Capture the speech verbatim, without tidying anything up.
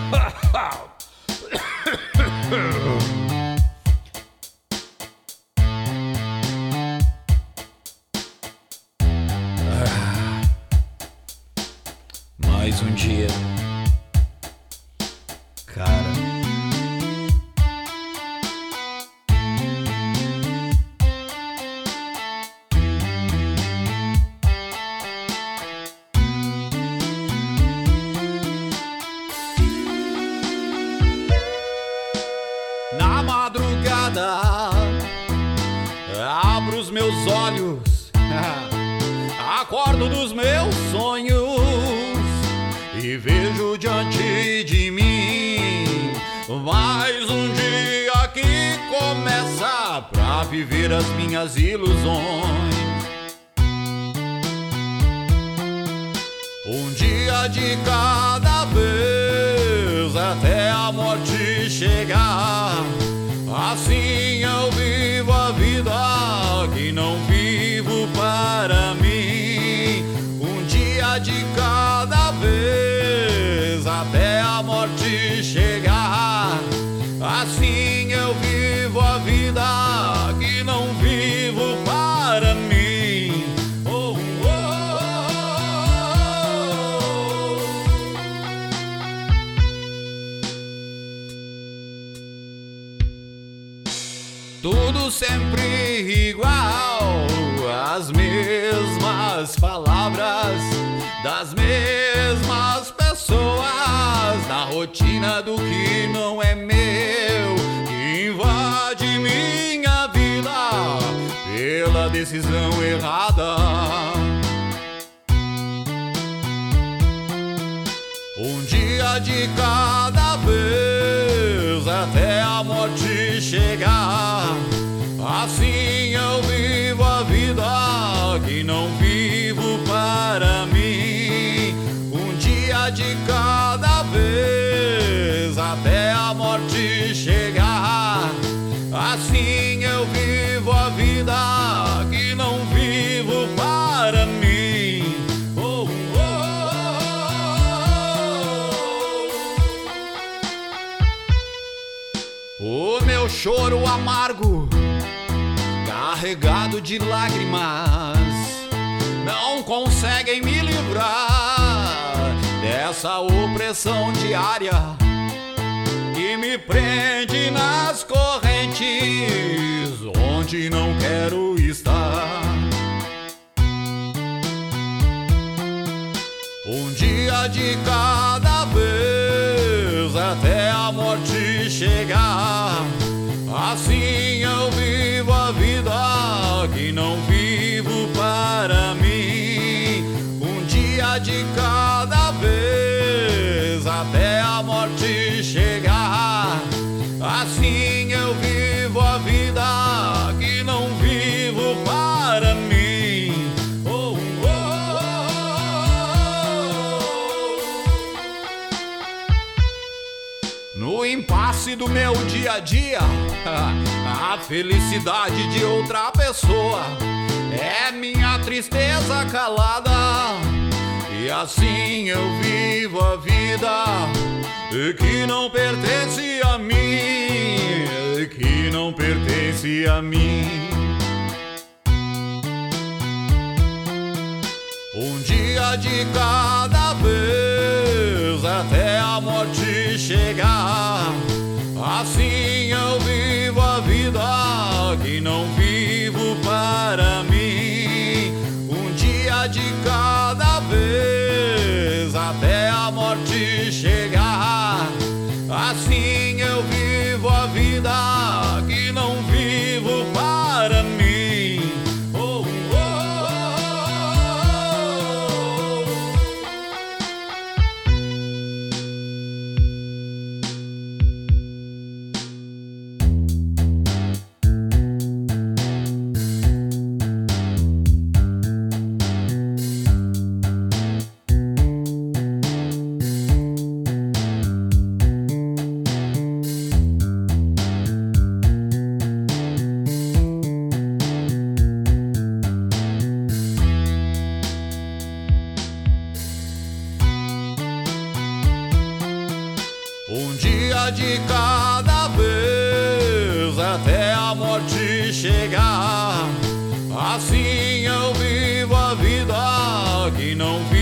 Mais um dia, cara. Na madrugada, abro os meus olhos, acordo dos meus sonhos e vejo diante de mim mais um dia que começa pra viver as minhas ilusões. Um dia de cada vez até a morte chegar. Assim eu vivo a vida que não vivo para mim. Um dia de cada vez até a morte chegar. Assim eu vivo a vida que não vivo para mim. Oh, oh, oh, oh. Tudo sempre igual, as mesmas palavras das mesmas pessoas, na rotina do que não é meu, que invade minha vida pela decisão errada. Um dia de cada vez até a morte chegar. Assim eu vivo a vida que não vivo para mim. Um dia de cada vez até a morte chegar. Assim eu vivo a vida que não vivo para mim. Oh, oh, oh, oh. O meu choro amargo, carregado de lágrimas, não conseguem me livrar dessa opressão diária que me prende nas correntes onde não quero estar. Um dia de cada vez até a morte chegar. Assim eu vivo a vida que não vivo para mim. Um dia de cada vez até a morte chegar. Assim eu vivo a vida que não vivo para mim. Oh, oh, oh. No impasse do meu dia a dia, a felicidade de outra pessoa é minha tristeza calada. E assim eu vivo a vida que não pertence a mim, que não pertence a mim. Um dia de cada vez até a morte chegar. Assim eu vivo a vida que não vivo para mim. Um dia de cada vez até a morte chegar. Assim eu vivo a vida que não vivo para mim. Oh, oh, oh. dia de cada vez, até a morte chegar. Assim eu vivo a vida que não vi